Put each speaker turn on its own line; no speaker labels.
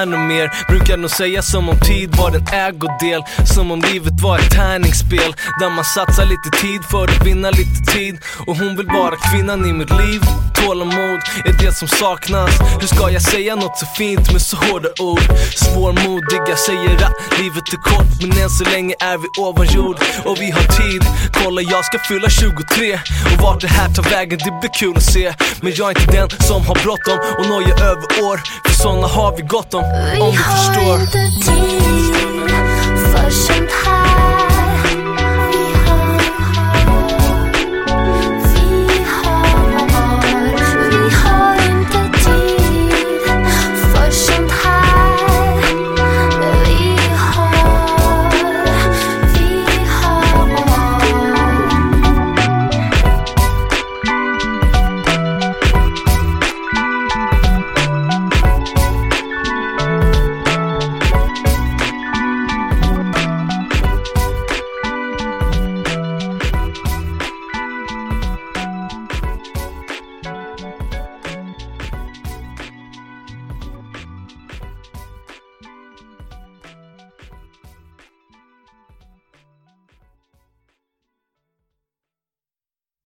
ännu mer. Brukar nog säga som om tid var en ägodel, som om livet var ett tärningsspel där man satsar lite tid för att vinna lite tid. Och hon vill vara kvinnan i mitt liv. Tålamod är det som saknas. Hur ska jag säga något så fint med så hårda ord? Svårmodiga säger att livet är kort, men än så länge är vi ovan jord och vi har tid. Kolla, jag ska fylla 23 och vart det här tar vägen, det blir kul att se. Men jag är inte den som har bråttom och nojar över år, för såna har vi gott om du förstår.
Vi har inte tid för sånt här.